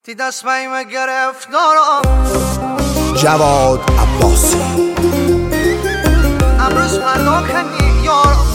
تی دست بیم گرفتارم جواد عباسی امروز فردا کنی یارم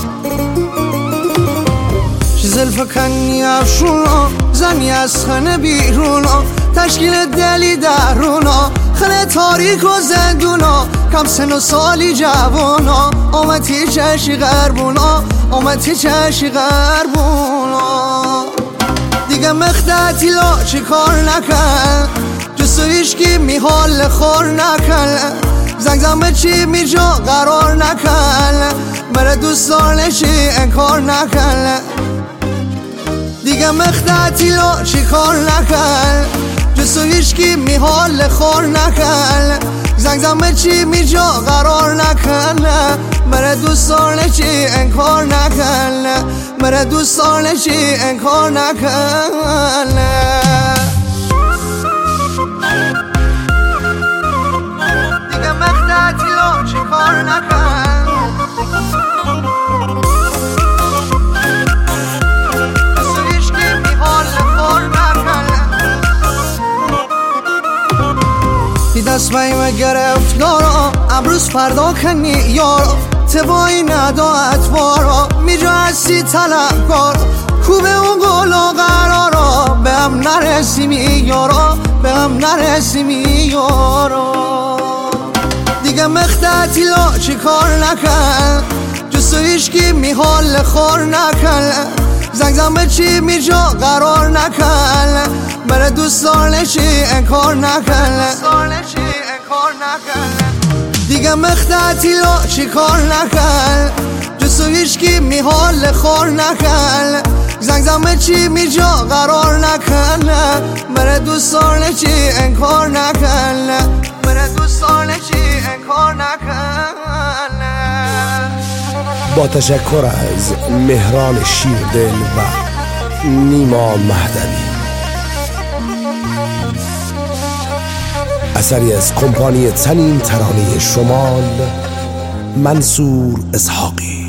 زلف کنی افشونا زنی از خانه بیرونا تشکیل دلی درونا خانه تاریک و زندونا کم سن و سالی جوانا آمدی چشی غربونا آمدی چشی غربونا دیگه مخدتی لا چی کار نکن جسو ایشکی می حال خور نکن زنگ چی می جا قرار نکن بره دوستانشی انکار نکن دیگه مخدتی لا چی کار نکن جسو ایشکی می حال خور نکن زنگ چی می جا قرار نکن بره دوستانشی انکار نکن بره دوستانشی انکار نکن دیگه مخدتی لا چی کار نکن جسو ایشکی می حال خور نکن تی دست بیم گرفتارا امروز فردا کنی یارا تبایی ندا اتوارا میجا هستی طلبکار خوبه اون گلا قرارا به هم نرسیمی یارا به هم نرسیمی یارا دیگه مخدتی لا چی کار نکن جسو ایشکی می حال خور نکن زنگ چی می جا قرار نکن بره دوستانشی انکار نکن دیگه مخدتی لا چی کار نکن جسو ایشکی می حال خور نکن زنگ چی می جا قرار نکن بره دوستانشی انکار نکن بره دوستانشی انکار نکن با تشکر از مهران شیردل و نیما مهدوی، اثری از کمپانی تنین ترانه شمال منصور اسحاقی.